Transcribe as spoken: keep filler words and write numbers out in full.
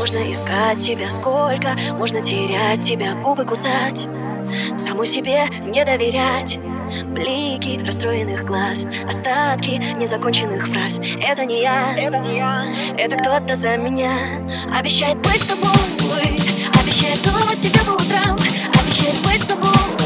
Можно искать тебя сколько, можно терять тебя, губы кусать, саму себе не доверять. Блики расстроенных глаз, остатки незаконченных фраз. Это не я, это не я, это кто-то за меня. Обещает быть с тобой, обещает целовать тебя по утрам, обещает быть собой.